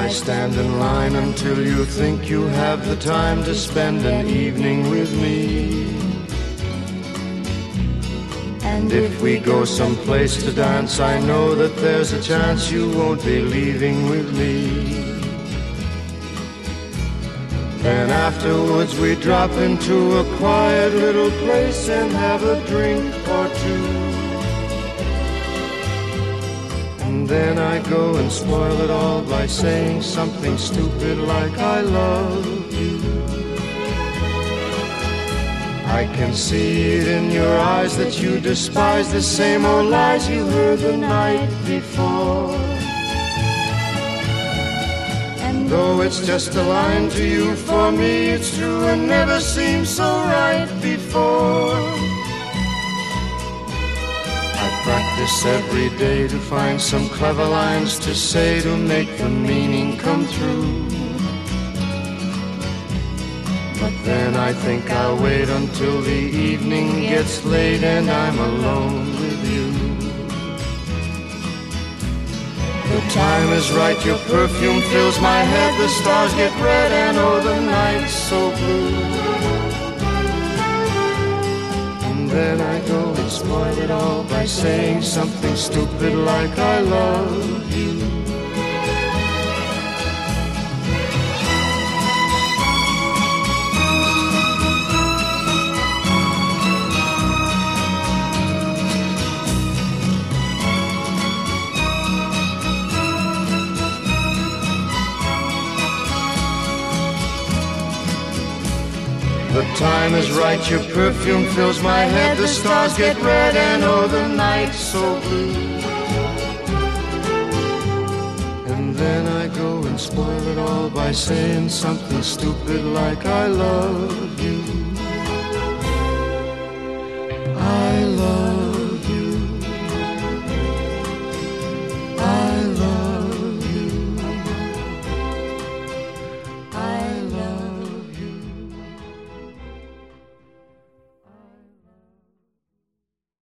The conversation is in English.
I stand in line until you think you have the time to spend an evening with me. And if we go someplace to dance, I know that there's a chance you won't be leaving with me. Then afterwards we drop into a quiet little place and have a drink or two. And then I go and spoil it all by saying something stupid like I love you. I can see it in your eyes that you despise the same old lies you heard the night before. And though it's just a line to you, for me it's true and never seemed so right before. I practice every day to find some clever lines to say to make the meaning come through. But then I think I'll wait until the evening gets late and I'm alone with you. The time is right, your perfume fills my head, the stars get red and oh the night's so blue. And then I go and spoil it all by saying something stupid like I love you. The time is right, your perfume fills my head, the stars get red and oh the night's so blue. And then I go and spoil it all by saying something stupid like I love you.